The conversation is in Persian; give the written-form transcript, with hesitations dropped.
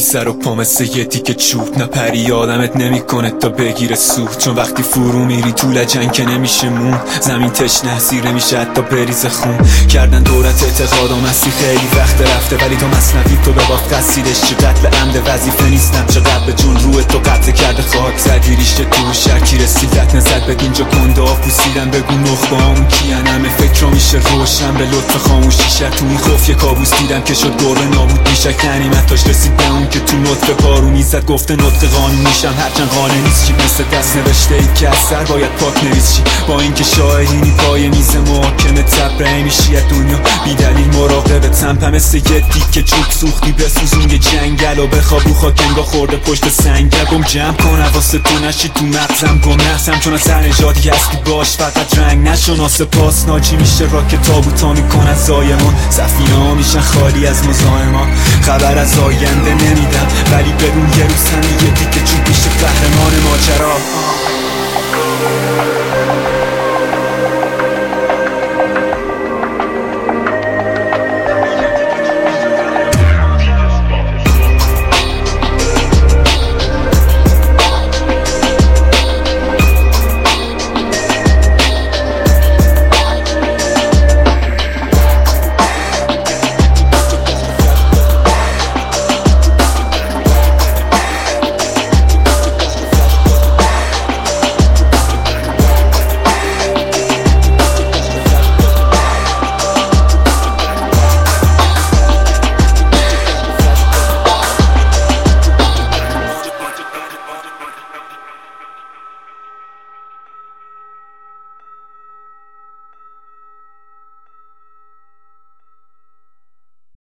سر و پا مثل یه تیکه چوب، نه پری آدمت نمیکنه تا بگیره سود، چون وقتی فرو میری تو لجن که نمیشه مون، زمین تشنه سیره میشه حتی بریز خون. کردن دورت اعتقادم هستی خیلی وقت رفته، ولی تو مصنوی تو به باخت قصیدش چه قتل عمد وظیفه نیستم، چقدر به جون روی تو قتل کرده خاک زدی ریشته تو شکی رسیدت نزد به اینجا کنده ها پوسیدن، بگو نخبه همون کیان، همه فکر رو میشه روشن به لطف خاموشی شد، تو این خوف یه کابوس دیدم که شد گربه نابود میشه، غنیمتاش رسید به اون که تو نطفه پارو میزد، گفته نطق قانونیشم هرچند قانع نیست چی، مثل دست نوشته ای که از سر باید پاک نویس چی، با اینکه شاهدینی پای میز محاکمه تبرئه میشی از دنیا بی دلیل مراقبه تنپه مثل یه دیگه چوب سوختی بسوزون یه جنگل و بخوابو خاکنگاه خورده پشت سنگل، گم جمع کن حواست تو نشی تو مغزم گم نحسم، چون از هر نژادی هستی باش فقط رنگ نشون، آسپاس ناجی میشه را که تابوتا میکن از زایمان، سفینه ها میشن خالی از مزاحمان، خبر از آینده نمیدم ولی بدون یه روز هم یه دیگه چوب میشه قهرمان ماجرا.